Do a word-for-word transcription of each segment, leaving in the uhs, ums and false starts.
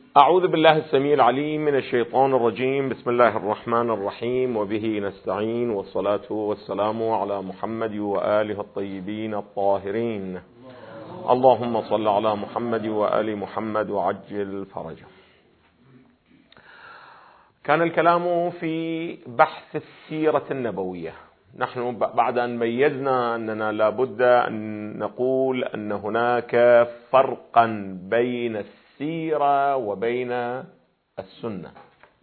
أعوذ بالله السميع العليم من الشيطان الرجيم. بسم الله الرحمن الرحيم، وبه نستعين، والصلاة والسلام على محمد وآله الطيبين الطاهرين. اللهم صل على محمد وآل محمد وعجل فرجه. كان الكلام في بحث السيرة النبوية. نحن بعد أن ميزنا أننا لابد أن نقول أن هناك فرقا بين السيرة وبين السنة.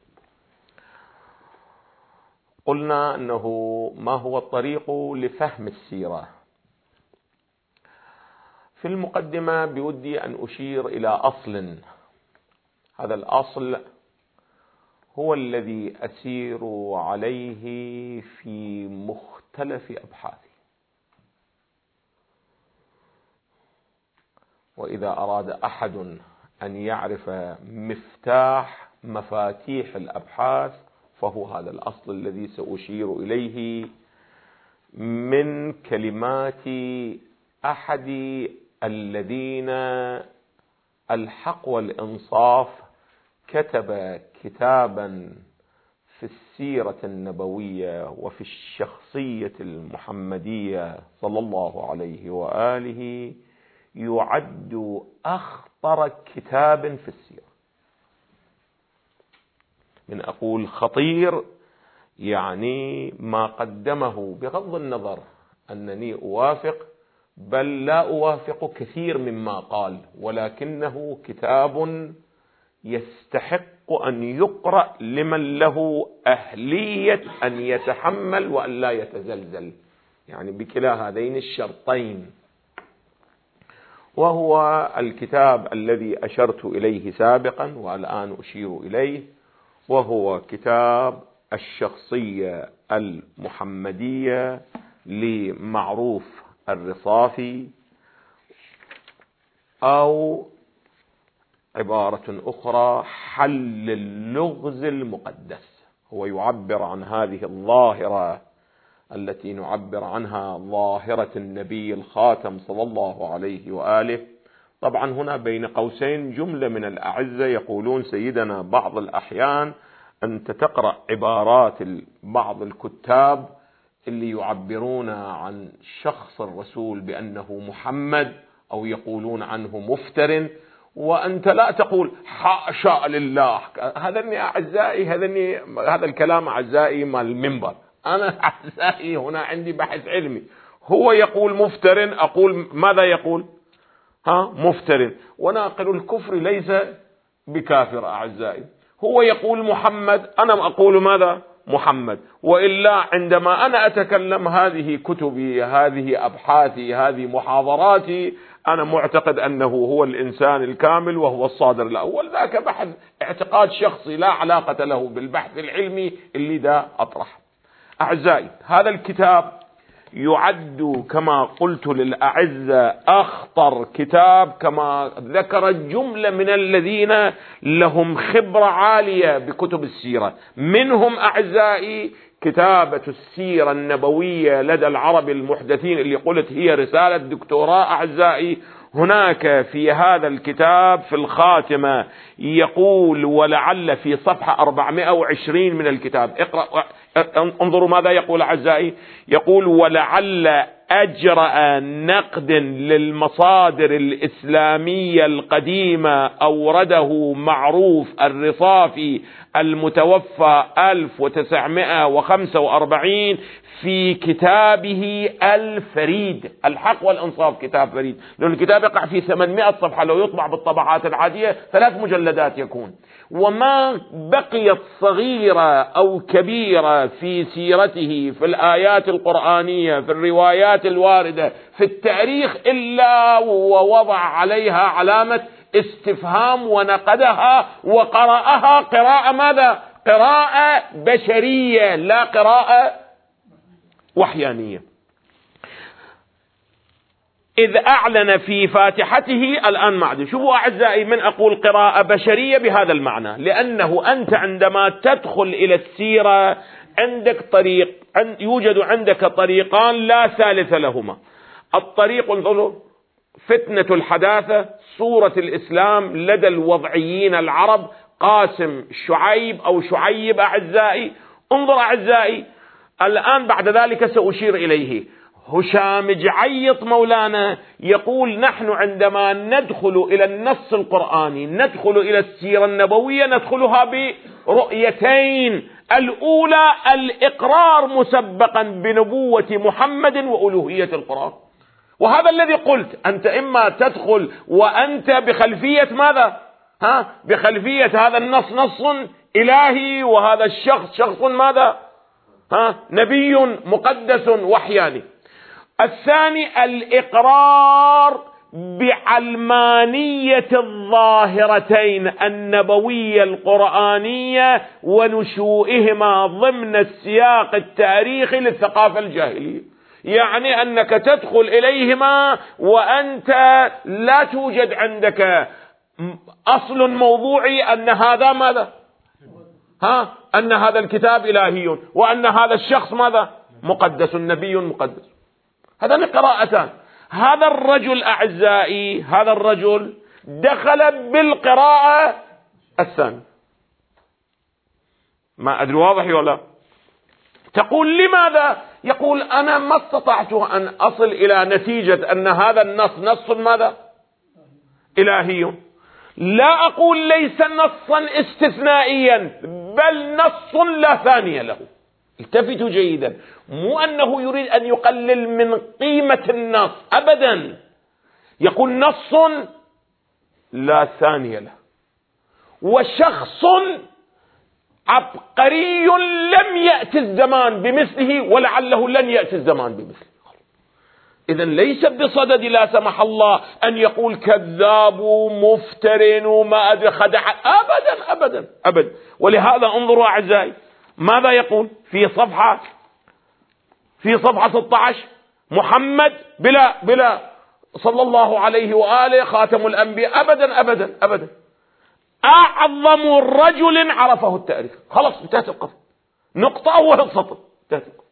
قلنا أنه ما هو الطريق لفهم السيرة. في المقدمة بودي أن أشير إلى أصل، هذا الأصل هو الذي أسير عليه في مختلف أبحاثي. وإذا أراد أحد أن يعرف مفتاح مفاتيح الأبحاث فهو هذا الأصل الذي سأشير إليه من كلمات أحد الذين الحق والإنصاف كتب كتابا في السيرة النبوية وفي الشخصية المحمدية صلى الله عليه وآله، يعد أخطر كتاب في السيرة. من أقول خطير يعني ما قدمه، بغض النظر أنني أوافق بل لا أوافق كثير مما قال، ولكنه كتاب يستحق أن يقرأ لمن له أهلية أن يتحمل وأن لا يتزلزل، يعني بكلا هذين الشرطين. وهو الكتاب الذي أشرت إليه سابقا والآن أشير إليه، وهو كتاب الشخصية المحمدية لمعروف الرصافي، أو عبارة أخرى حل اللغز المقدس. هو يعبر عن هذه الظاهرة التي نعبر عنها ظاهرة النبي الخاتم صلى الله عليه وآله. طبعا هنا بين قوسين جملة من الأعزة يقولون سيدنا بعض الأحيان أنت تقرأ عبارات بعض الكتاب اللي يعبرون عن شخص الرسول بأنه محمد، أو يقولون عنه مفتر، وأنت لا تقول حاشا لله. هذا أعزائي هذا هذا الكلام أعزائي مال المنبر. أنا أعزائي هنا عندي بحث علمي. هو يقول مفتر، أقول ماذا يقول؟ ها مفتر. وناقل الكفر ليس بكافر أعزائي. هو يقول محمد، أنا أقول ماذا؟ محمد. وإلا عندما أنا أتكلم هذه كتبي، هذه أبحاثي، هذه محاضراتي، أنا معتقد أنه هو الإنسان الكامل وهو الصادر الأول. ذاك بحث اعتقاد شخصي لا علاقة له بالبحث العلمي اللي دا أطرح. أعزائي هذا الكتاب يعد كما قلت للأعزة أخطر كتاب، كما ذكر جملة من الذين لهم خبرة عالية بكتب السيرة. منهم أعزائي كتابة السيرة النبوية لدى العرب المحدثين اللي قلت هي رسالة دكتوراه. أعزائي هناك في هذا الكتاب في الخاتمة يقول، ولعل في صفحة أربعمائة وعشرين من الكتاب، اقرأ انظروا ماذا يقول أعزائي. يقول ولعل أجرأ نقد للمصادر الإسلامية القديمة أورده معروف الرصافي المتوفى ألف وتسعمائة وخمسة وأربعين في كتابه الفريد. الحق والإنصاف كتاب فريد، لأن الكتاب يقع في ثمانمائة صفحة، لو يطبع بالطبعات العادية ثلاث مجلدات يكون. وما بقيت صغيرة أو كبيرة في سيرته، في الآيات القرآنية، في الروايات الواردة، في التاريخ، إلا ووضع عليها علامة استفهام ونقدها وقرأها قراءة ماذا؟ قراءة بشرية لا قراءة وحيانية. إذ أعلن في فاتحته الآن معد. شوفوا أعزائي، من أقول قراءة بشرية بهذا المعنى، لأنه أنت عندما تدخل إلى السيرة عندك طريق، يوجد عندك طريقان لا ثالث لهما. الطريق انظروا فتنة الحداثة صورة الإسلام لدى الوضعيين العرب. قاسم شعيب أو شعيب أعزائي، انظر أعزائي الآن بعد ذلك سأشير إليه. هشام جعيط مولانا يقول نحن عندما ندخل إلى النص القرآني، ندخل إلى السيرة النبوية، ندخلها برؤيتين: الأولى الإقرار مسبقا بنبوة محمد وألوهية القرآن، وهذا الذي قلت، أنت إما تدخل وأنت بخلفية ماذا؟ ها بخلفية هذا النص نص إلهي، وهذا الشخص شخص ماذا؟ ها نبي مقدس وحياني. الثاني الإقرار بعلمانية الظاهرتين النبوية القرآنية ونشوئهما ضمن السياق التاريخي للثقافة الجاهلية، يعني أنك تدخل إليهما وأنت لا توجد عندك أصل موضوعي أن هذا ماذا؟ ها أن هذا الكتاب إلهي، وأن هذا الشخص ماذا؟ مقدس، نبي مقدس. هذان قراءتان. هذا الرجل أعزائي، هذا الرجل دخل بالقراءة الثانية. ما أدري واضح ولا؟ تقول لماذا؟ يقول أنا ما استطعت أن أصل إلى نتيجة أن هذا النص نص ماذا؟ إلهي. لا أقول ليس نصا استثنائيا، بل نص لا ثانية له. التفتوا جيدا، مو أنه يريد أن يقلل من قيمة النص أبدا، يقول نص لا ثانية له، وشخص عبقري لم يأتي الزمان بمثله ولعله لن يأتي الزمان بمثله. إذن ليس بصدد لا سمح الله أن يقول كذاب ومفتر وما أدري خدع، أبدا أبدا أبدا. ولهذا انظروا أعزائي ماذا يقول في صفحة في صفحة ستة عشر: محمد بلا بلا صلى الله عليه وآله خاتم الأنبياء، أبدا أبدا أبدا، أعظم رجل عرفه التاريخ. خلاص انتهت القصة، نقطة أول سطر، انتهت القصة.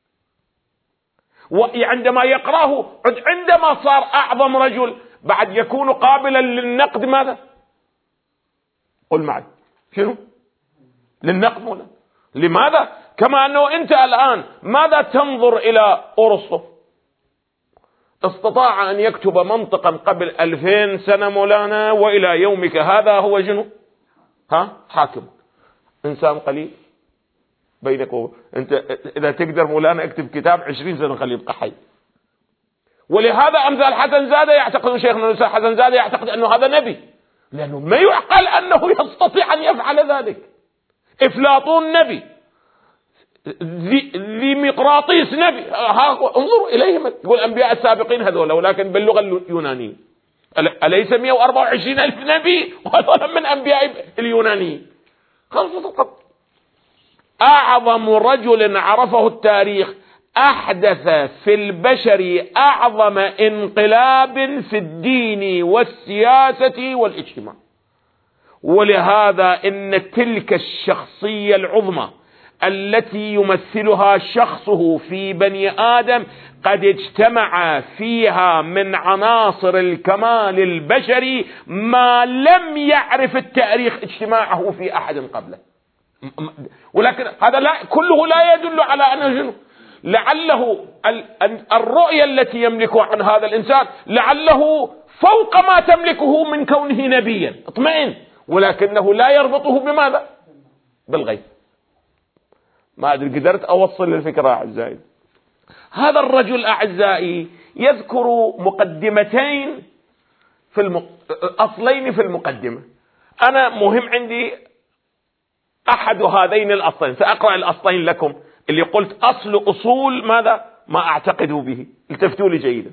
وعندما يقرأه عندما صار أعظم رجل بعد يكون قابلا للنقد ماذا؟ قل معي شنو؟ للنقد ولا؟ لماذا؟ كما أنه أنت الآن ماذا تنظر إلى أرسطو؟ استطاع أن يكتب منطقا قبل ألفين سنة مولانا، وإلى يومك هذا هو جنو ها حاكم، إنسان قليل بينك و... أنت إذا تقدر مولانا اكتب كتاب عشرين سنة خليه يبقى حي. ولهذا أمثال حسن زادة يعتقد شيخنا حسن زادة يعتقد أنه هذا نبي، لأنه ما يعقل أنه يستطيع أن يفعل ذلك. إفلاطون نبي، ذي مقراطيس نبي، انظروا إليهم، يقول الأنبياء السابقين هذول، ولكن باللغة اليونانية. أليس مئة وأربعة وعشرين ألف نبي وهذول من أنبياء اليونانيين؟ خلصت القضية. أعظم رجل عرفه التاريخ، أحدث في البشر أعظم انقلاب في الدين والسياسة والاجتماع. ولهذا إن تلك الشخصية العظمى التي يمثلها شخصه في بني آدم قد اجتمع فيها من عناصر الكمال البشري ما لم يعرف التاريخ اجتماعه في أحد قبله. ولكن هذا لا كله لا يدل على أنه لعله الرؤية التي يملكها عن هذا الإنسان لعله فوق ما تملكه من كونه نبيا، اطمئن، ولكنه لا يربطه بماذا؟ بالغيب. ما أدري قدرت أوصل للفكرة أعزائي. هذا الرجل أعزائي يذكر مقدمتين في المق... أصلين في المقدمة. أنا مهم عندي أحد هذين الأصلين، سأقرأ الأصلين لكم اللي قلت أصل أصول ماذا؟ ما أعتقد به. التفتوا لي جيدا.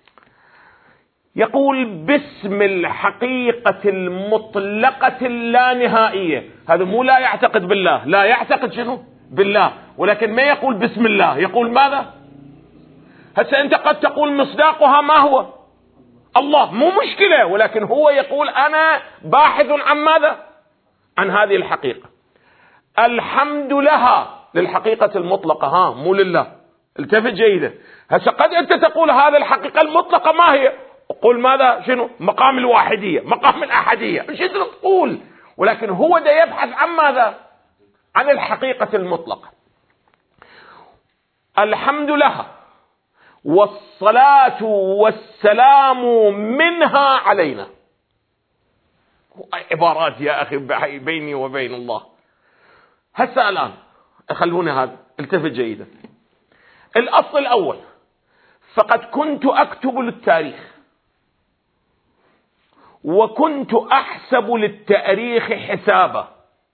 يقول باسم الحقيقة المطلقة اللانهائية. هذا مو لا يعتقد بالله، لا يعتقد شنو؟ بالله، ولكن ما يقول بسم الله، يقول ماذا؟ هسه أنت قد تقول مصداقها ما هو؟ الله، مو مشكلة، ولكن هو يقول أنا باحث عن ماذا؟ عن هذه الحقيقة. الحمد لها، للحقيقة المطلقة، ها مو لله. التفت جيدا. هسه قد أنت تقول هذه الحقيقة المطلقة ما هي؟ قول ماذا شنو مقام الواحدية، مقام الأحدية، مش قدر تقول، ولكن هو ده يبحث عن ماذا؟ عن الحقيقة المطلقة. الحمد لله والصلاة والسلام منها علينا. عبارات يا أخي بيني وبين الله. هسه الآن خلوني هذا التفت جيدا. الأصل الأول، فقد كنت أكتب للتاريخ وكنت أحسب للتاريخ حسابا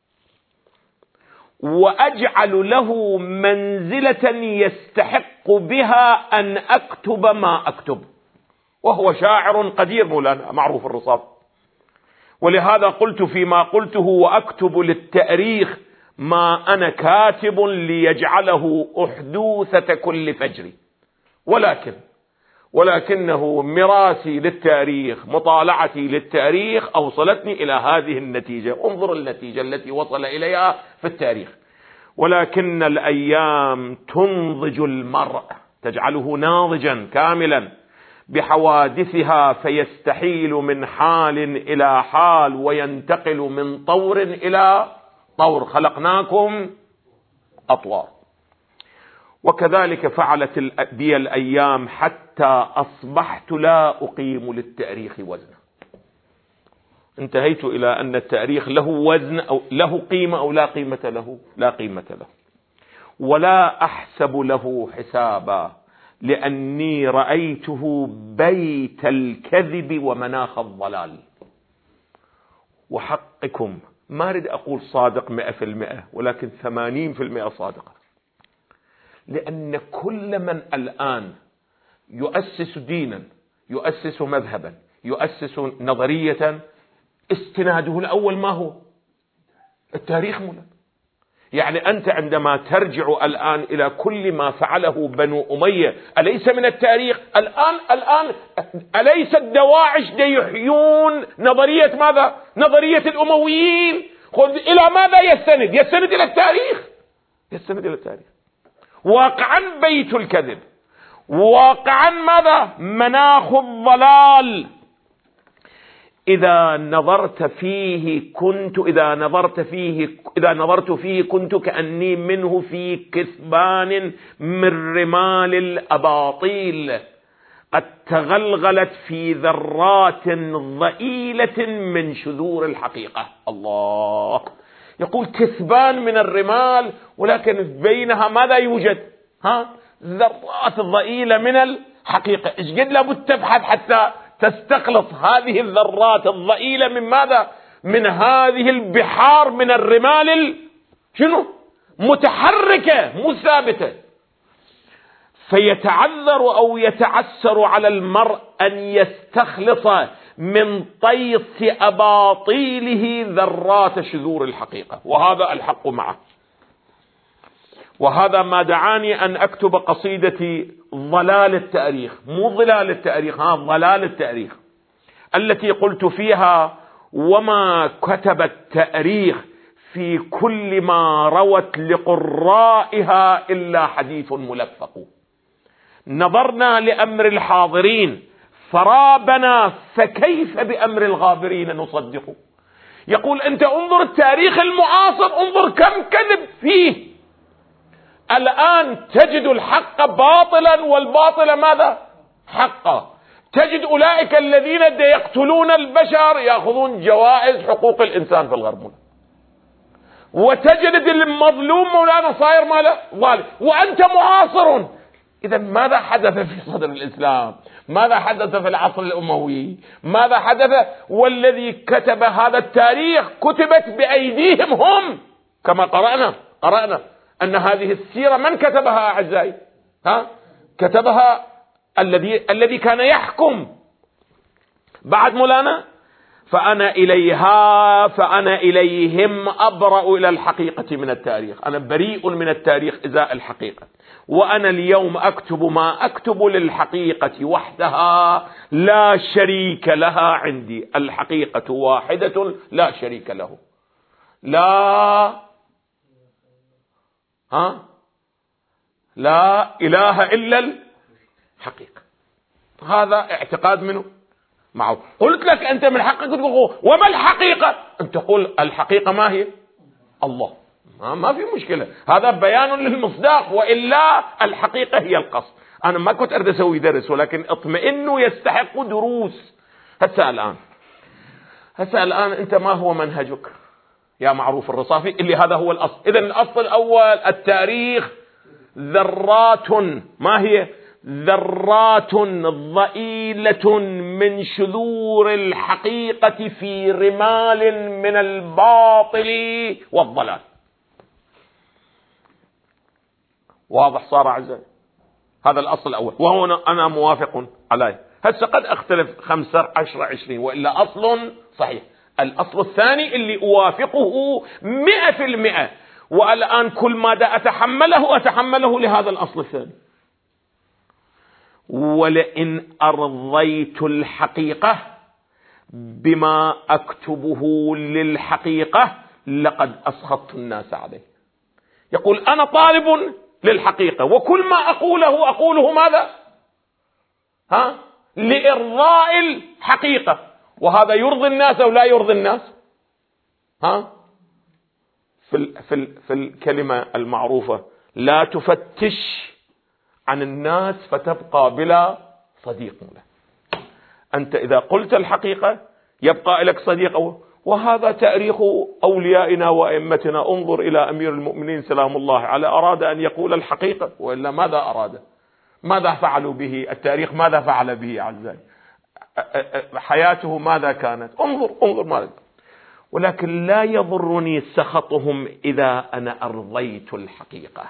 وأجعل له منزلة يستحق بها أن أكتب ما أكتب. وهو شاعر قدير مولانا معروف الرصاف، ولهذا قلت فيما قلته وأكتب للتاريخ ما أنا كاتب ليجعله أحدوثة كل فجر، ولكن ولكنه مراسي للتاريخ، مطالعتي للتاريخ أوصلتني إلى هذه النتيجة. انظر النتيجة التي وصل إليها في التاريخ. ولكن الأيام تنضج المرء، تجعله ناضجا كاملا بحوادثها، فيستحيل من حال إلى حال وينتقل من طور إلى طور. خلقناكم أطوار. وكذلك فعلت بي الأيام حتى أصبحت لا أقيم للتاريخ وزنا. انتهيت إلى أن التاريخ له وزن أو له قيمة أو لا قيمة له، لا قيمة له، ولا أحسب له حسابا، لأني رأيته بيت الكذب ومناخ الضلال. وحقكم ما أريد أقول صادق مئة في المئة، ولكن ثمانين في المئة صادقة، لأن كل من الآن يؤسس دينا، يؤسس مذهبا، يؤسس نظرية، استناده الأول ما هو؟ التاريخ مولا. يعني أنت عندما ترجع الآن إلى كل ما فعله بنو أمية أليس من التاريخ؟ الآن الآن أليس الدواعش يحيون نظرية ماذا؟ نظرية الأمويين. إلى ماذا يستند؟ يستند إلى التاريخ، يستند إلى التاريخ. واقعا بيت الكذب، واقعا ماذا؟ مناخ الضلال. إذا نظرت فيه كنت إذا نظرت فيه إذا نظرت فيه كنت كأني منه في كثبان من رمال الأباطيل قد تغلغلت في ذرات ضئيلة من شذور الحقيقة. الله يقول كثبان من الرمال، ولكن بينها ماذا يوجد؟ ها؟ ذرات ضئيلة من الحقيقة. إيش قد لابد تبحث حتى تستخلص هذه الذرات الضئيلة من ماذا؟ من هذه البحار من الرمال شنو؟ متحركة مو ثابتة. فيتعذر أو يتعسر على المرء أن يستخلص من طيس أباطيله ذرات شذور الحقيقة، وهذا الحق معه. وهذا ما دعاني أن أكتب قصيدتي ضلال التاريخ، مو ظلال التاريخ، ها ضلال التاريخ، التي قلت فيها وما كتب التاريخ في كل ما روت لقرائها إلا حديث ملفق. نظرنا لأمر الحاضرين فرابنا، فكيف بأمر الغابرين نصدق؟ يقول أنت انظر التاريخ المعاصر، انظر كم كذب فيه. الآن تجد الحق باطلا والباطل ماذا؟ حقا. تجد أولئك الذين يقتلون البشر يأخذون جوائز حقوق الإنسان في الغرب، وتجد المظلوم مولانا صاير ماله ظالم، وأنت معاصر. إذا ماذا حدث في صدر الإسلام؟ ماذا حدث في العصر الأموي؟ ماذا حدث؟ والذي كتب هذا التاريخ كتبت بأيديهم هم، كما قرأنا قرأنا أن هذه السيرة من كتبها أعزائي؟ ها؟ كتبها الذي الذي كان يحكم بعد مولانا. فأنا إليها فأنا إليهم أبرأ إلى الحقيقة من التاريخ، أنا بريء من التاريخ إزاء الحقيقة. وأنا اليوم أكتب ما أكتب للحقيقة وحدها لا شريك لها عندي. الحقيقة واحدة لا شريك له. لا ها لا إله إلا الحقيقة. هذا اعتقاد منه معه. قلت لك أنت من حقك تقول وما الحقيقة؟ أنت تقول الحقيقة ما هي؟ الله. ما في مشكلة، هذا بيان للمصداق، وإلا الحقيقة هي القصد. أنا ما كنت أريد أسوي درس، ولكن اطمئنوا يستحق دروس. هسه الآن هسه الآن أنت ما هو منهجك يا معروف الرصافي؟ اللي هذا هو الأصل. إذن الأصل الأول التاريخ ذرات، ما هي؟ ذرات ضئيلة من شذور الحقيقة في رمال من الباطل والضلال. واضح صار أعزائي؟ هذا الأصل الأول، وهنا أنا موافق عليه. هسه قد أختلف خمسة عشر عشرين، وإلا أصل صحيح. الأصل الثاني اللي أوافقه مئة في المئة، والآن كل ماذا أتحمله أتحمله لهذا الأصل الثاني. ولئن أرضيت الحقيقة بما أكتبه للحقيقة لقد أسخطت الناس عليه. يقول أنا طالب للحقيقة، وكل ما أقوله أقوله ماذا؟ ها؟ لإرضاء الحقيقة، وهذا يرضي الناس أو لا يرضي الناس؟ ها؟ في ال في ال في الكلمة المعروفة لا تفتش عن الناس فتبقى بلا صديق له. أنت إذا قلت الحقيقة يبقى لك صديق، وهذا تاريخ أوليائنا وأئمتنا. انظر إلى أمير المؤمنين سلام الله عليه، أراد أن يقول الحقيقة، وإلا ماذا أراد؟ ماذا فعلوا به؟ التاريخ ماذا فعل به أعزائي؟ حياته ماذا كانت؟ انظر انظر ماذا. ولكن لا يضرني سخطهم إذا أنا أرضيت الحقيقة،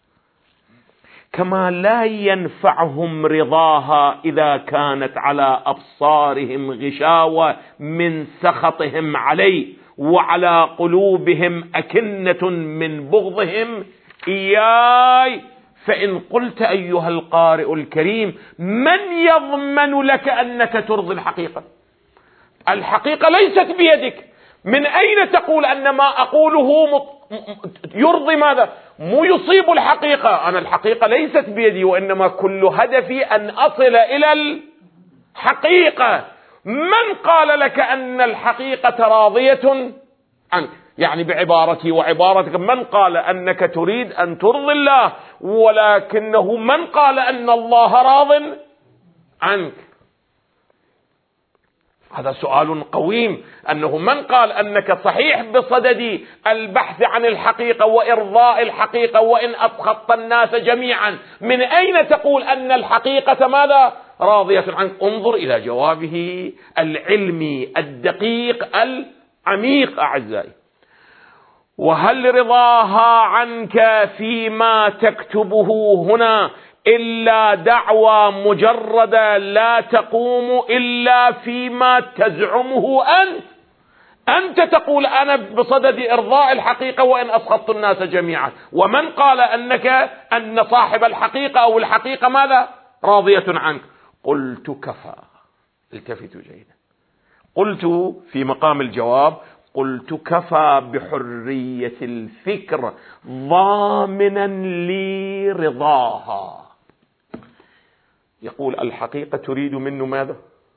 كما لا ينفعهم رضاها إذا كانت على أبصارهم غشاوة من سخطهم علي، وعلى قلوبهم أكنة من بغضهم إياي. فإن قلت أيها القارئ الكريم من يضمن لك أنك ترضي الحقيقة؟ الحقيقة ليست بيدك. من أين تقول أن ما أقوله يرضي ماذا؟ مو يصيب الحقيقة. أنا الحقيقة ليست بيدي، وإنما كل هدفي أن أصل إلى الحقيقة. من قال لك أن الحقيقة راضية عنك؟ يعني بعبارتي وعبارتك، من قال أنك تريد أن ترضي الله، ولكنه من قال أن الله راض عنك؟ هذا سؤال قويم. أنه من قال أنك صحيح بصدد البحث عن الحقيقة وإرضاء الحقيقة وإن أسخطت الناس جميعا، من أين تقول أن الحقيقة ماذا؟ راضية عنك. انظر إلى جوابه العلمي الدقيق العميق أعزائي. وهل رضاها عنك فيما تكتبه هنا إلا دعوى مجردة لا تقوم إلا فيما تزعمه أنت؟ أنت تقول أنا بصدد إرضاء الحقيقة وإن أسخطت الناس جميعا، ومن قال أنك أن صاحب الحقيقة أو الحقيقة ماذا؟ راضية عنك. قلت كفى. التفتوا جيدا. قلت في مقام الجواب، قلت كفى بحرية الفكر ضامنا لي رضاها. يقول الحقيقة تريد منه ماذا؟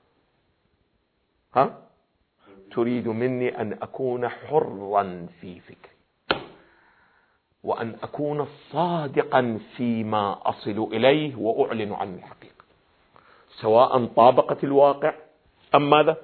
ها؟ تريد مني أن أكون حرا في فكري، وأن أكون صادقا فيما أصل إليه وأعلن عن الحقيقة، سواء طابقت الواقع أم ماذا.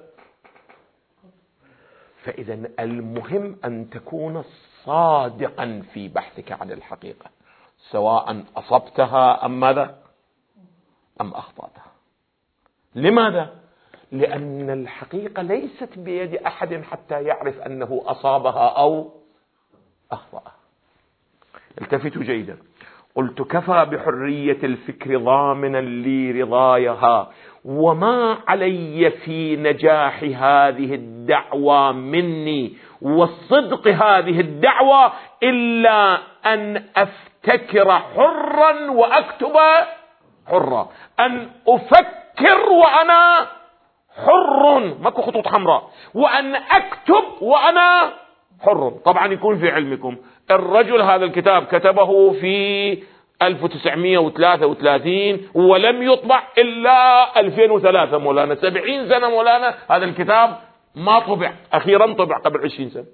فإذا المهم أن تكون صادقا في بحثك عن الحقيقة، سواء أصبتها أم ماذا أم أخطأتها. لماذا؟ لأن الحقيقة ليست بيد أحد حتى يعرف أنه أصابها أو أخطأها. التفتوا جيدا. قلت كفى بحرية الفكر ضامنا لي رضايها، وما علي في نجاح هذه الدعوة مني والصدق هذه الدعوة إلا أن أفتكر حرا وأكتب حرا، أن أفكر وأنا حر، ماكو خطوط حمراء، وأن أكتب وأنا حر. طبعا يكون في علمكم الرجل هذا الكتاب كتبه في ألف وتسعمئة وثلاثة وثلاثين ولم يطبع إلا ألفين وثلاثة مولانا، سبعين سنة مولانا هذا الكتاب ما طبع، أخيرا طبع قبل عشرين سنة.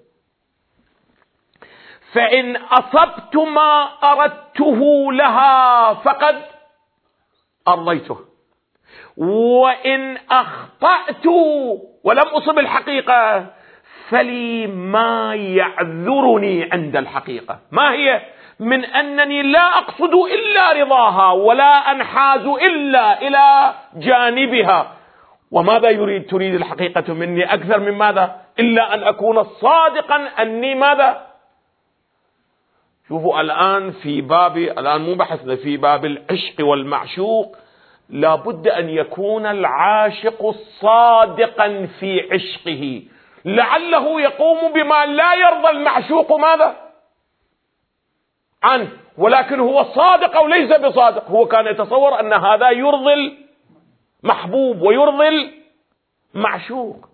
فإن أصبت ما أردته لها فقد أرضيته، وإن أخطأت ولم أصب الحقيقة فلي ما يعذرني عند الحقيقة. ما هي؟ من أنني لا أقصد إلا رضاها ولا أنحاز إلا إلى جانبها. وماذا يريد تريد الحقيقة مني أكثر من ماذا؟ إلا أن أكون صادقا أني ماذا؟ شوفوا الآن في باب، الآن مو بحثنا في باب العشق والمعشوق، لابد أن يكون العاشق صادقا في عشقه، لعله يقوم بما لا يرضى المعشوق ماذا عنه، ولكن هو صادق أو ليس بصادق. هو كان يتصور أن هذا يرضي المحبوب ويرضي المعشوق،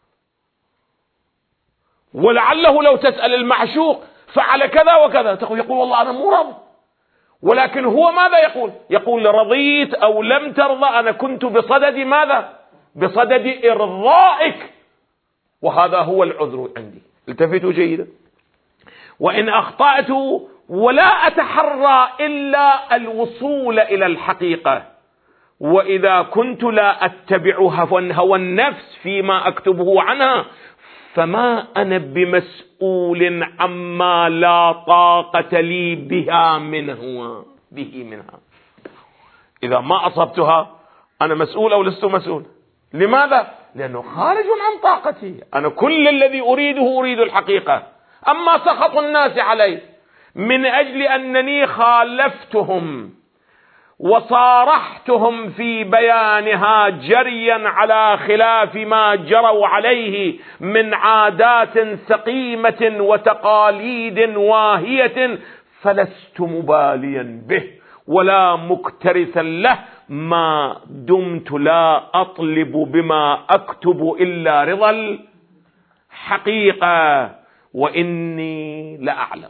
ولعله لو تسأل المعشوق فعل كذا وكذا تقول يقول والله أنا مو راضي، ولكن هو ماذا يقول؟ يقول رضيت أو لم ترضى أنا كنت بصدد ماذا؟ بصدد إرضائك، وهذا هو العذر عندي. التفتوا جيدا. وإن أخطأت ولا أتحرى إلا الوصول إلى الحقيقة، وإذا كنت لا أتبع هوى النفس فيما أكتبه عنها فما أنا بمسؤول عما لا طاقة لي بها منه به منها. إذا ما أصبتها أنا مسؤول أو لست مسؤول؟ لماذا؟ لأنه خارج عن طاقتي. أنا كل الذي أريده أريد الحقيقة. أما سخط الناس علي من أجل أنني خالفتهم وصارحتهم في بيانها جريا على خلاف ما جروا عليه من عادات سقيمة وتقاليد واهية، فلست مباليا به ولا مكترثا له ما دمت لا أطلب بما أكتب إلا رضا الحقيقة. وإني لأعلم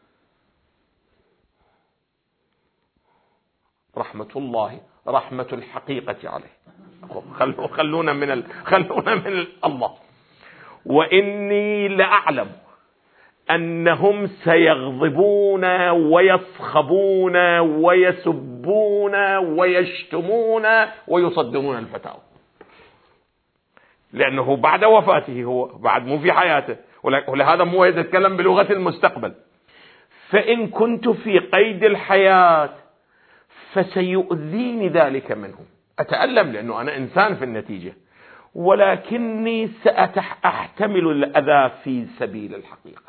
رحمة الله رحمة الحقيقة عليه. خلو خلونا من ال... خلونا من ال... الله. وإني لأعلم أنهم سيغضبون ويصخبون ويسبون ويشتمون ويصدمون الفتاوى، لأنه بعد وفاته، هو بعد مو في حياته، ولهذا مو يتكلم بلغة المستقبل. فإن كنت في قيد الحياة فسيؤذيني ذلك منهم، أتألم لأنه أنا إنسان في النتيجة، ولكني سأحتمل الأذى في سبيل الحقيقة.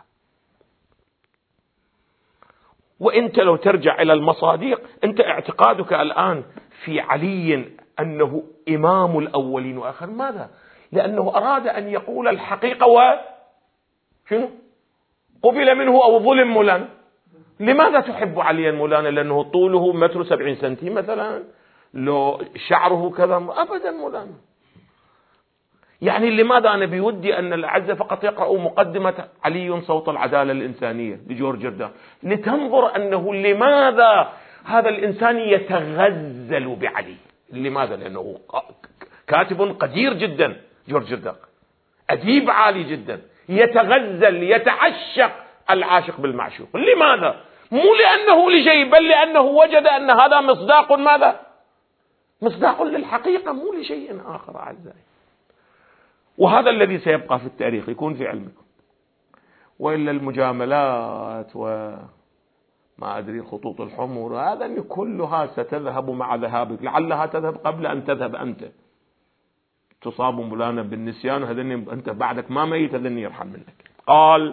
وإنت لو ترجع إلى المصادق، أنت اعتقادك الآن في علي أنه إمام الأولين وآخر، ماذا؟ لأنه أراد أن يقول الحقيقة وشنو؟ قبل منه أو ظلم مولانا. لماذا تحب عليا مولانا؟ لأنه طوله متر سبعين سنتي مثلا، لو شعره كذا؟ أبدا مولانا. يعني لماذا أنا بودي أن الأعزة فقط يقرأوا مقدمة علي صوت العدالة الإنسانية لجورج جردان، لتنظر أنه لماذا هذا الإنسان يتغزل بعلي. لماذا؟ لأنه كاتب قدير جدا جورج جردان، أديب عالي جدا، يتغزل يتعشق العاشق بالمعشوق. لماذا؟ مو لأنه لشيء، بل لأنه وجد أن هذا مصداق ماذا؟ مصداق للحقيقة، مو لشيء آخر أعزائي. وهذا الذي سيبقى في التاريخ، يكون في علمكم. وإلا المجاملات وما أدري خطوط الحمر هذا كلها ستذهب مع ذهابك، لعلها تذهب قبل أن تذهب أنت. تصاب مولانا بالنسيان، هذني أنت بعدك ما ميت، هذني يرحم منك. قال: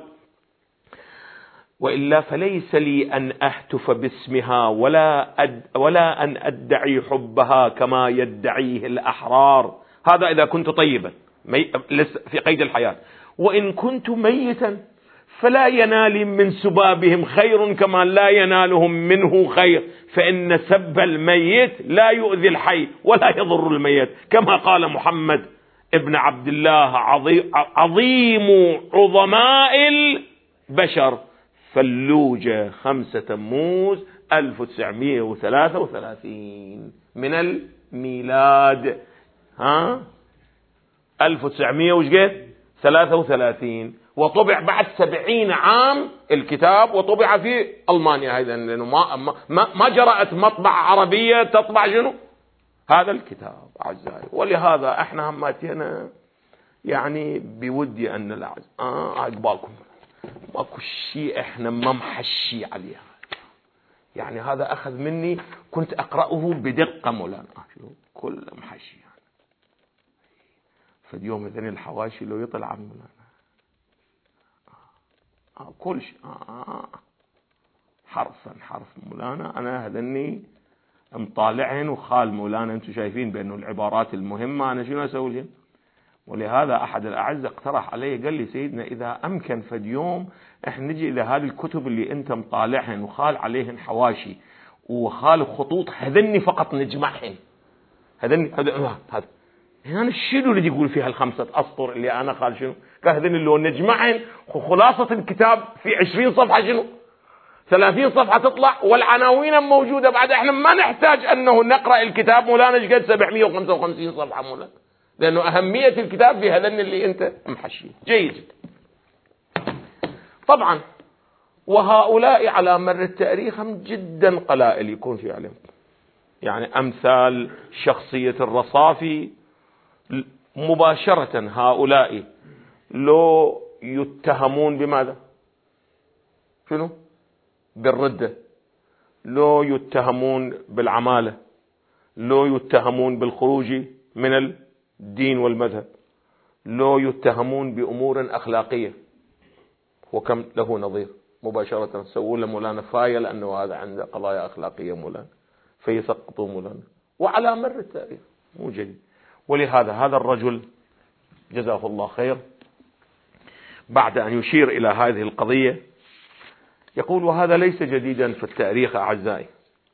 وإلا فليس لي أن أهتف باسمها ولا أد ولا أن أدعي حبها كما يدعيه الأحرار. هذا إذا كنت طيبا في قيد الحياة. وإن كنت ميتا فلا ينال من سبابهم خير كما لا ينالهم منه خير، فإن سب الميت لا يؤذي الحي ولا يضر الميت، كما قال محمد ابن عبد الله: عظيم عظماء البشر فلوجة خمسة تموز ألف وتسعمائة وثلاثة وثلاثين من الميلاد. ها ألف وتسعمائة وثلاثة وثلاثين، وطبع بعد سبعين عام الكتاب، وطبع في ألمانيا أيضا، لأنه ما, ما, ما جرأت مطبعة عربية تطبع شنو هذا الكتاب أعزائي. ولهذا احنا هماتنا يعني بودي أن الأعز آه أقبالكم ماكو شيء احنا ما محشي عليها، يعني هذا أخذ مني كنت أقرأه بدقة مولانا كل محشي يعني. فاليوم إذن الحواشي لو يطلع عن مولانا آه كل شيء آه حرفا حرف مولانا. أنا هذني مطالعهن وخال مولانا، أنتم شايفين بأنه العبارات المهمة أنا شنو أسوي لهن. ولهذا أحد الأعزة اقترح علي قال لي سيدنا إذا أمكن في اليوم إحنا نجي إلى هذه الكتب اللي أنت مطالعهن وخال عليهن حواشي وخال خطوط هذني فقط نجمعهن، هذني هذا هذا يعني شنو اللي يقول فيها الخمسة أسطر اللي أنا قال شنو كهذني اللي نجمعهن خلاصة الكتاب في عشرين صفحة شنو ثلاثين صفحة تطلع، والعناوين موجودة بعد. احنا ما نحتاج أنه نقرأ الكتاب مولانا قد سبعمائة وخمسة وخمسين صفحة مولانا، لأنه أهمية الكتاب في هذن اللي أنت محشيه. جيد. طبعا وهؤلاء على مر التاريخ هم جدا قلائل يكون في علم، يعني أمثال شخصية الرصافي مباشرة هؤلاء لو يتهمون بماذا شنو بالردة، لو يتهمون بالعمالة، لو يتهمون بالخروج من الدين والمذهب، لو يتهمون بأمور أخلاقية، وكم له نظير مباشرة سووا له مولانا فاية لأنه هذا عنده قضايا أخلاقية مولانا فيسقطوا مولانا، وعلى مر التاريخ مو جديد. ولهذا هذا الرجل جزاه الله خير بعد أن يشير إلى هذه القضية يقول وهذا ليس جديدا في التاريخ أعزائي،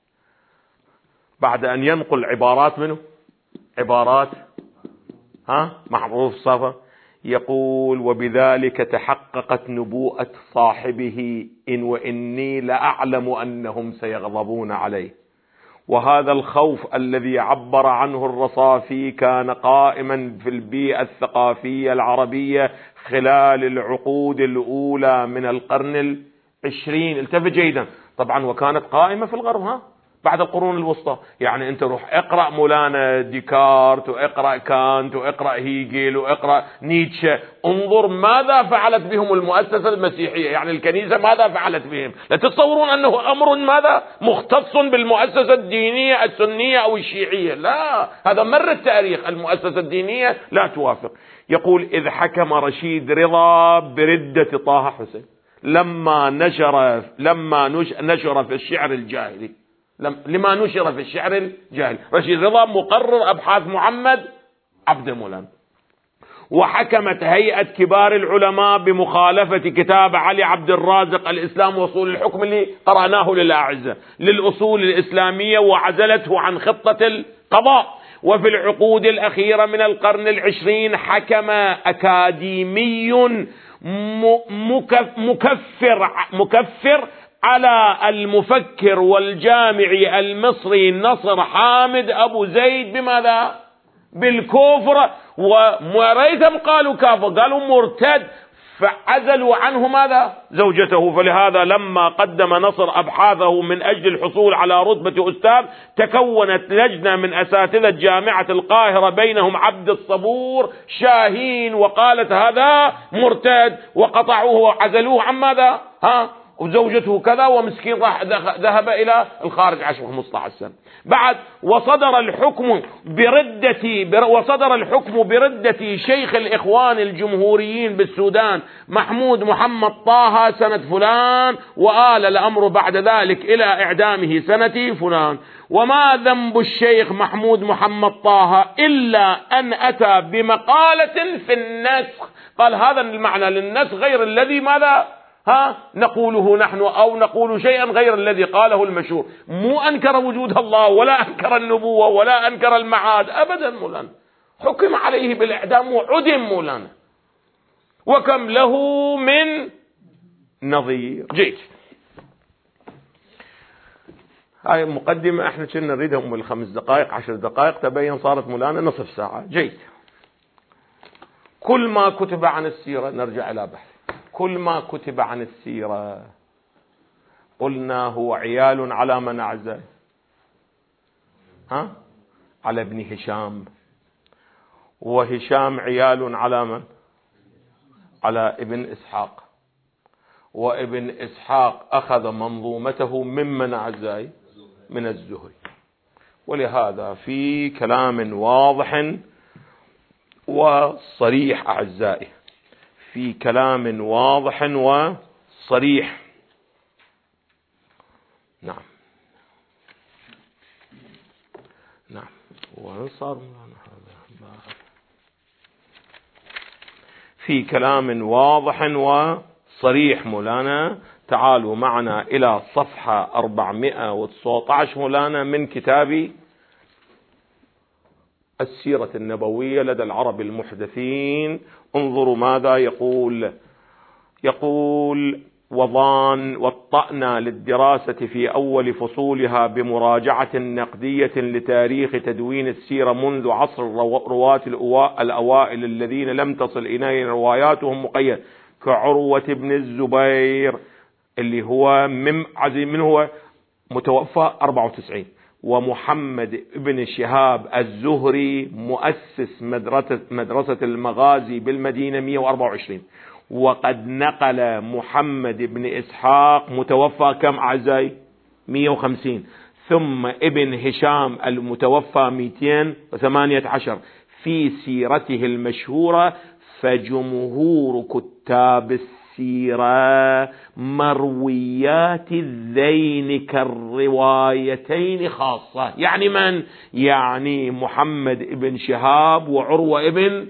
بعد أن ينقل عبارات منه عبارات ها معروف صفة يقول وبذلك تحققت نبوءة صاحبه إن وإني لأعلم أنهم سيغضبون عليه. وهذا الخوف الذي عبر عنه الرصافي كان قائما في البيئة الثقافية العربية خلال العقود الأولى من القرن العشرين. التفت جيدا طبعا، وكانت قائمة في الغرب ها بعد القرون الوسطى. يعني انت روح اقرأ مولانا ديكارت واقرأ كانت واقرأ هيجل واقرأ نيتشه، انظر ماذا فعلت بهم المؤسسة المسيحية، يعني الكنيسة ماذا فعلت بهم. لا تتصورون انه امر ماذا مختص بالمؤسسة الدينية السنية او الشيعية، لا، هذا مر التاريخ. المؤسسة الدينية لا توافق. يقول إذ حكم رشيد رضا بردة طه حسين لما نشر لما نشر في الشعر الجاهلي لما نشر في الشعر الجاهلي. رشيد رضا مقرر أبحاث محمد عبد المولان. وحكمت هيئة كبار العلماء بمخالفة كتاب علي عبد الرازق الإسلام وصول الحكم اللي قرأناه للأعزة للأصول الإسلامية، وعزلته عن خطة القضاء. وفي العقود الأخيرة من القرن العشرين حكم أكاديمي مكفر مكفر على المفكر والجامعي المصري نصر حامد أبو زيد بماذا؟ بالكفر. وريثم قالوا كافر، قالوا مرتد، فعزلوا عنه ماذا؟ زوجته. فلهذا لما قدم نصر أبحاثه من أجل الحصول على رتبة أستاذ تكونت لجنة من أساتذة جامعة القاهرة بينهم عبد الصبور شاهين، وقالت هذا مرتد، وقطعوه وعزلوه عن ماذا؟ ها وزوجته كذا، ومسكين راح ذهب إلى الخارج عشر خمسة عشر سنة. بعد وصدر الحكم بردة وصدر الحكم بردة شيخ الإخوان الجمهوريين بالسودان محمود محمد طه سنة فلان، وآل الأمر بعد ذلك إلى إعدامه سنة فلان. وما ذنب الشيخ محمود محمد طه إلا أن أتى بمقالة في النسخ، قال هذا المعنى للنسخ غير الذي ماذا ها نقوله نحن، أو نقول شيئا غير الذي قاله المشهور. مو أنكر وجود الله ولا أنكر النبوة ولا أنكر المعاد أبدا مولانا، حكم عليه بالإعدام وعدم مولانا، وكم له من نظير. جيد. هاي مقدمة احنا كنا نريدها من الخمس دقائق عشر دقائق، تبين صارت مولانا نصف ساعة. جيد. كل ما كتب عن السيرة، نرجع إلى بحث، كل ما كتب عن السيرة قلنا هو عيال على من أعزائي؟ ها؟ على ابن هشام، وهشام عيال على من؟ على ابن إسحاق، وابن إسحاق أخذ منظومته ممن أعزائي؟ من الزهري. ولهذا في كلام واضح وصريح أعزائي، في كلام واضح وصريح. نعم نعم. وصار في كلام واضح وصريح مولانا. تعالوا معنا إلى صفحة أربعمائة وتسعة عشر مولانا من كتاب السيرة النبوية لدى العرب المحدثين. انظروا ماذا يقول. يقول: وضان وطأنا للدراسة في أول فصولها بمراجعة نقدية لتاريخ تدوين السيرة منذ عصر رواة الأوائل الذين لم تصل إلينا رواياتهم مقيدة، كعروة بن الزبير اللي هو من عزيز من هو متوفى أربعة وتسعين، ومحمد بن شهاب الزهري مؤسس مدرسة, مدرسة المغازي بالمدينة مئة وأربعة وعشرين. وقد نقل محمد بن إسحاق متوفى كم أعزائي؟ مئة وخمسين. ثم ابن هشام المتوفى مئتين وثمانية عشر في سيرته المشهورة. فجمهور كتاب السيرة مرويات الذين كالروايتين خاصة. يعني من؟ يعني محمد بن شهاب وعروة ابن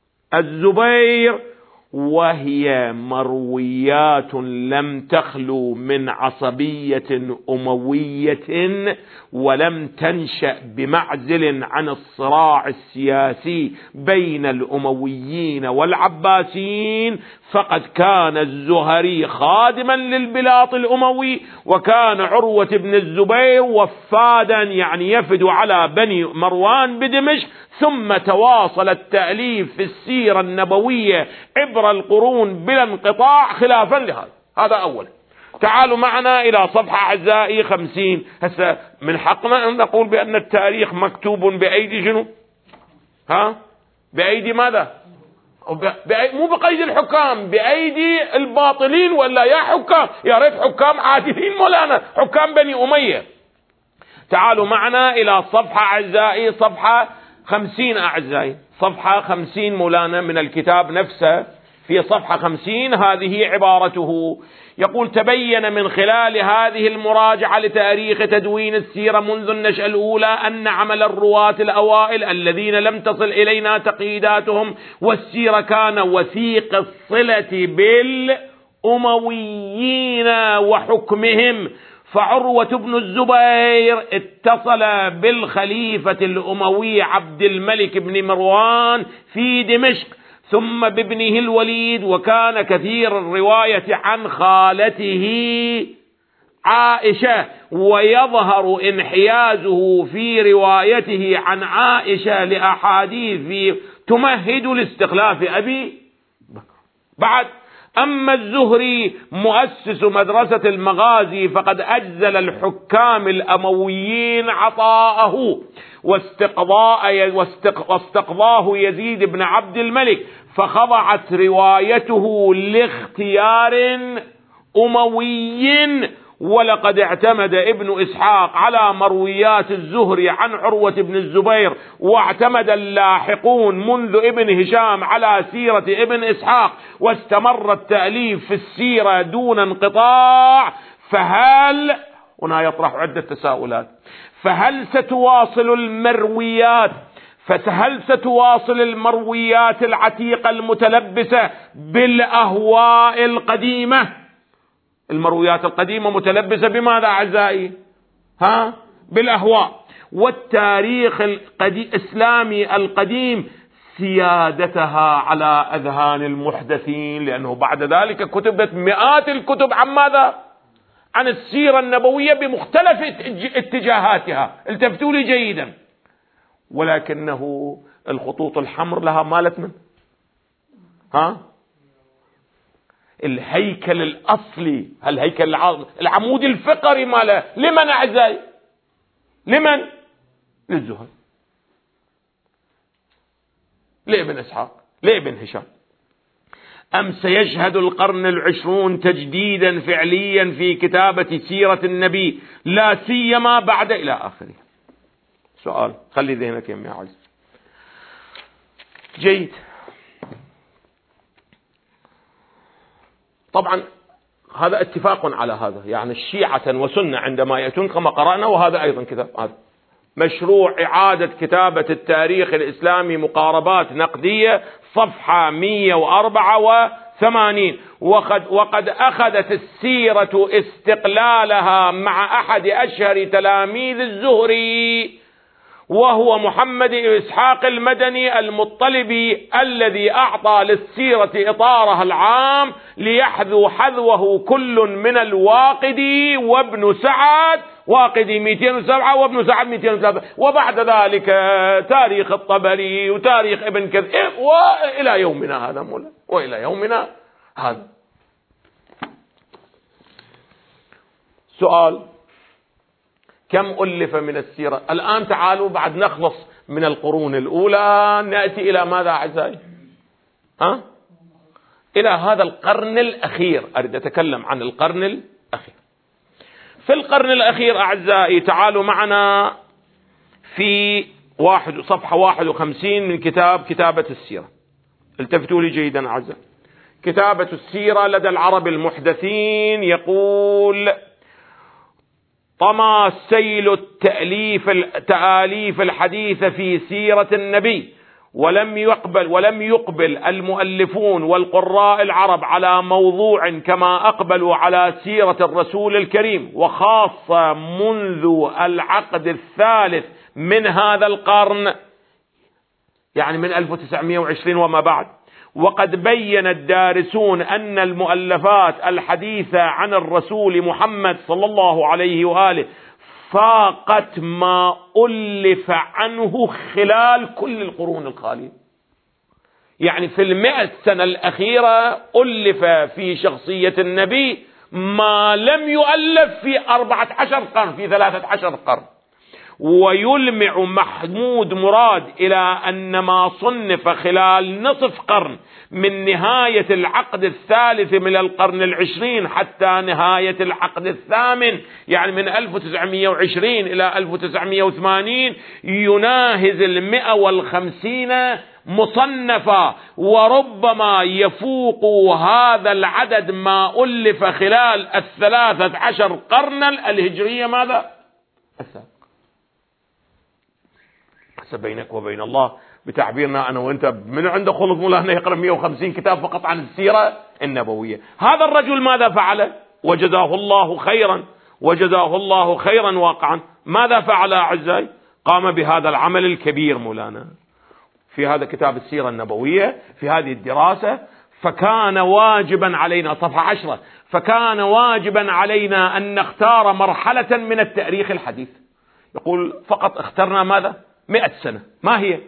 الزبير، وهي مرويات لم تخلو من عصبية أموية، ولم تنشأ بمعزل عن الصراع السياسي بين الأمويين والعباسيين. فقد كان الزهري خادما للبلاط الأموي، وكان عروة بن الزبير وفادا يعني يفد على بني مروان بدمشق. ثم تواصل التأليف في السيرة النبوية عبر القرون بلا انقطاع خلافا لهذا. هذا أولا. تعالوا معنا إلى صفحة أعزائي خمسين. هسه من حقنا أن نقول بأن التاريخ مكتوب بأيدي شنو؟ ها؟ بأيدي ماذا؟ بأي... مو بقيد الحكام، بأيدي الباطلين. ولا يا حكام، يا ريت حكام عادلين مولانا، حكام بني أمية. تعالوا معنا إلى صفحة أعزائي، صفحة خمسين أعزائي، صفحة خمسين مولانا من الكتاب نفسه. في صفحة خمسين هذه عبارته. يقول: تبين من خلال هذه المراجعة لتاريخ تدوين السيرة منذ النشأة الأولى أن عمل الرواة الأوائل الذين لم تصل إلينا تقييداتهم والسيرة كان وثيق الصلة بالأمويين وحكمهم. فعروة بن الزبير اتصل بالخليفة الأموي عبد الملك بن مروان في دمشق، ثم بابنه الوليد، وكان كثير الرواية عن خالته عائشة، ويظهر انحيازه في روايته عن عائشة لأحاديث تمهد لاستخلاف أبي بكر. بعد: أما الزهري مؤسس مدرسة المغازي فقد أجزل الحكام الأمويين عطاءه واستقضاء واستقضاه يزيد بن عبد الملك، فخضعت روايته لاختيار أموي. ولقد اعتمد ابن إسحاق على مرويات الزهري عن عروة بن الزبير، واعتمد اللاحقون منذ ابن هشام على سيرة ابن إسحاق، واستمر التأليف في السيرة دون انقطاع. فهل هنا يطرح عدة تساؤلات. فهل ستواصل المرويات فهل ستواصل المرويات العتيقة المتلبسة بالأهواء القديمة؟ المرويات القديمة متلبسة بماذا أعزائي؟ ها؟ بالأهواء. والتاريخ الإسلامي القديم سيادتها على أذهان المحدثين، لأنه بعد ذلك كتبت مئات الكتب عن ماذا؟ عن السيرة النبوية بمختلف اتجاهاتها، التفتوا لي جيدا، ولكنه الخطوط الحمر لها مالت من ها الهيكل الأصلي، الهيكل العمود الفقري ماله لمن أعزائي؟ لمن؟ للزهد، لابن إسحاق، لابن هشام. أم سيشهد القرن العشرون تجديدا فعليا في كتابة سيرة النبي لا سيما بعد إلى آخره. سؤال خلي ذهنك يا عزيز. جيد. طبعا هذا اتفاق على هذا، يعني الشيعة وسنة عندما يأتون كما قرأنا، وهذا أيضا كتاب هذا مشروع إعادة كتابة التاريخ الإسلامي مقاربات نقدية صفحة مئة وأربعة وثمانين، وقد, وقد أخذت السيرة استقلالها مع أحد أشهر تلاميذ الزهري، وهو محمد بن إسحاق المدني المطلبي، الذي أعطى للسيرة إطارها العام ليحذو حذوه كل من الواقدي وابن سعد، واقدي مئتين وسبعة وابن سعد مئتين وثلاثة، وبعد ذلك تاريخ الطبري وتاريخ ابن كثير، وإلى يومنا هذا مولا، وإلى يومنا هذا. سؤال: كم ألف من السيرة؟ الآن تعالوا بعد نخلص من القرون الأولى نأتي إلى ماذا أعزائي؟ ها؟ إلى هذا القرن الأخير، أريد أتكلم عن القرن الأخير. في القرن الأخير أعزائي تعالوا معنا في واحد صفحة واحد وخمسين من كتاب كتابة السيرة. التفتوا لي جيدا أعزائي. كتابة السيرة لدى العرب المحدثين يقول: طمى سيل التأليف التآليف الحديثة في سيرة النبي، ولم يقبل ولم يقبل المؤلفون والقراء العرب على موضوع كما أقبلوا على سيرة الرسول الكريم، وخاصة منذ العقد الثالث من هذا القرن، يعني من ألف وتسعمئة وعشرين وما بعد. وقد بين الدارسون أن المؤلفات الحديثة عن الرسول محمد صلى الله عليه وآله فاقت ما ألف عنه خلال كل القرون الخالية. يعني في المئة سنة الأخيرة ألف في شخصية النبي ما لم يؤلف في أربعة عشر قرن، في ثلاثة عشر قرن. ويلمع محمود مراد إلى أن ما صنف خلال نصف قرن من نهاية العقد الثالث من القرن العشرين حتى نهاية العقد الثامن، يعني من ألف وتسعمئة وعشرين إلى ألف وتسعمئة وثمانين، يناهز المئة والخمسين مصنفة، وربما يفوق هذا العدد ما ألف خلال الثلاثة عشر قرنا الهجرية ماذا؟ السابق. بينك وبين الله بتعبيرنا أنا وأنت، من عنده خلق مولانا يقرأ مئة وخمسين كتاب فقط عن السيرة النبوية. هذا الرجل ماذا فعل؟ وجزاه الله خيرا، وجزاه الله خيرا واقعا. ماذا فعل أعزائي؟ قام بهذا العمل الكبير مولانا في هذا كتاب السيرة النبوية، في هذه الدراسة. فكان واجبا علينا، صفحة عشرة، فكان واجبا علينا أن نختار مرحلة من التاريخ الحديث. يقول فقط اخترنا ماذا؟ مئة سنة. ما هي؟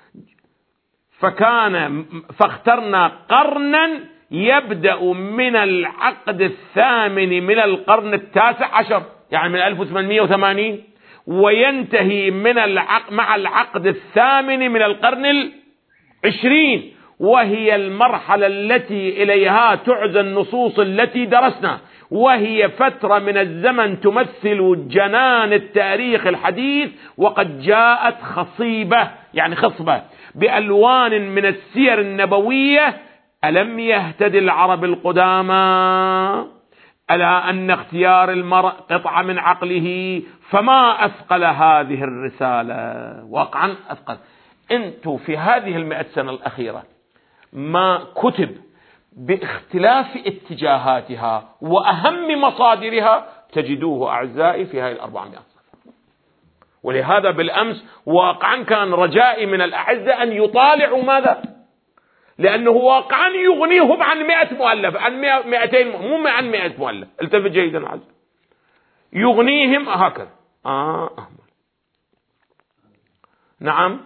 فكان فاخترنا قرنا يبدأ من العقد الثامن من القرن التاسع عشر، يعني من ألف وثمانمئة وثمانين، وينتهي من العقد مع العقد الثامن من القرن العشرين، وهي المرحلة التي إليها تعزى النصوص التي درسنا، وهي فترة من الزمن تمثل جنان التاريخ الحديث، وقد جاءت خصيبة يعني خصبة بألوان من السير النبوية. ألم يهتد العرب القدامى ألا أن اختيار المرء قطعة من عقله، فما أثقل هذه الرسالة؟ واقعا أثقل. أنتم في هذه المئة سنة الأخيرة ما كتب باختلاف اتجاهاتها وأهم مصادرها تجدوه أعزائي في هذه الأربعمائة صفحة. ولهذا بالأمس واقعا كان رجائي من الأعزة أن يطالعوا ماذا؟ لأنه واقعا يغنيهم عن مئة مؤلف، عن مئتين، مو عن مئة مؤلف. التفت جيدا عز. يغنيهم هكذا. آه أهمل. نعم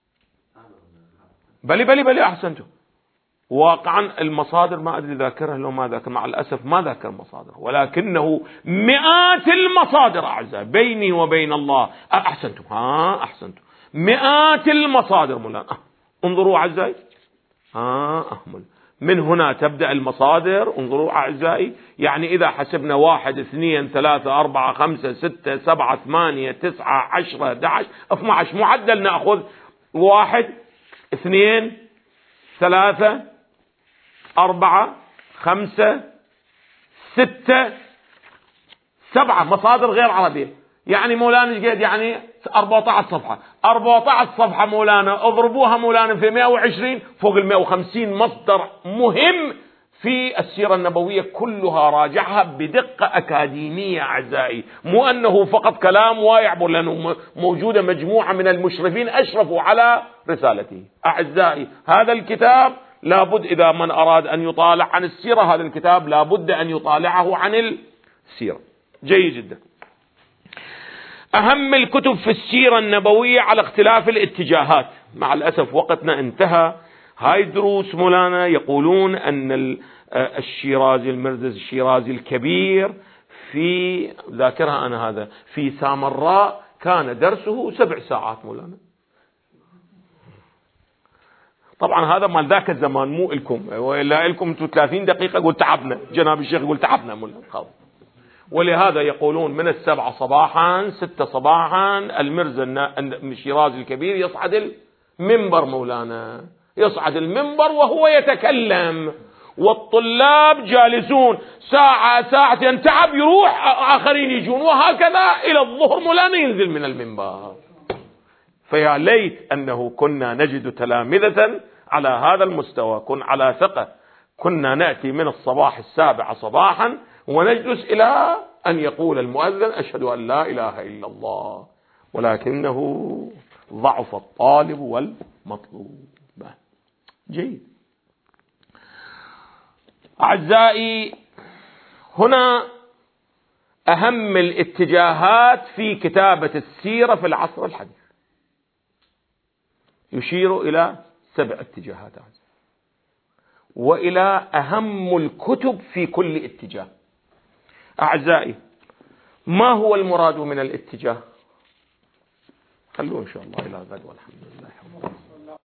بلي بلي بلي أحسنتم. واقعا المصادر ما أدري ذاكرها لو ما ذاكر، مع الأسف ما ذاكر مصادر، ولكنه مئات المصادر أعزائي بيني وبين الله. أحسنتم، ها أحسنتم، مئات المصادر مولانا. أه. انظروا أعزائي، ها أهمل. من هنا تبدأ المصادر. انظروا أعزائي، يعني إذا حسبنا واحد اثنين ثلاثة أربعة خمسة ستة سبعة ثمانية تسعة عشرة أحد عشر اثني عشر معدل، نأخذ واحد اثنين ثلاثة أربعة خمسة ستة سبعة مصادر غير عربية. يعني مولانا جيد يعني أربعة عشر صفحة، أربعة عشر صفحة مولانا اضربوها مولانا في مئة وعشرين، فوق ال مئة وخمسين مصدر مهم في السيرة النبوية كلها راجعها بدقة أكاديمية أعزائي، مو أنه فقط كلام ويعبر، لأنه موجودة مجموعة من المشرفين أشرفوا على رسالته. أعزائي هذا الكتاب لابد إذا من أراد أن يطالع عن السيرة، هذا الكتاب لابد أن يطالعه عن السيرة. جيد جدا. أهم الكتب في السيرة النبوية على اختلاف الاتجاهات. مع الأسف وقتنا انتهى. هاي دروس مولانا يقولون أن الشيرازي المرزز الشيرازي الكبير في ذاكرها أنا هذا في سامراء كان درسه سبع ساعات مولانا. طبعا هذا مال ذاك الزمان مو إلكم، وإلا إلكم انتم ثلاثين دقيقة قلت تعبنا، جناب الشيخ قلت تعبنا مولانا. ولهذا يقولون من السبعة صباحا ستة صباحا المرزا الشيرازي الكبير يصعد المنبر مولانا، يصعد المنبر وهو يتكلم، والطلاب جالسون ساعة ساعتين تعب يروح، آخرين يجون، وهكذا إلى الظهر مولانا ينزل من المنبر. فيا ليت أنه كنا نجد تلامذة على هذا المستوى، كن على ثقة، كنا نأتي من الصباح السابعة صباحا ونجلس إلى أن يقول المؤذن أشهد أن لا إله إلا الله، ولكنه ضعف الطالب والمطلوب. جيد. أعزائي هنا أهم الاتجاهات في كتابة السيرة في العصر الحديث، يشير إلى سبع اتجاهات وإلى أهم الكتب في كل اتجاه. أعزائي ما هو المراد من الاتجاه؟ خلوه إن شاء الله إلى غد، والحمد لله.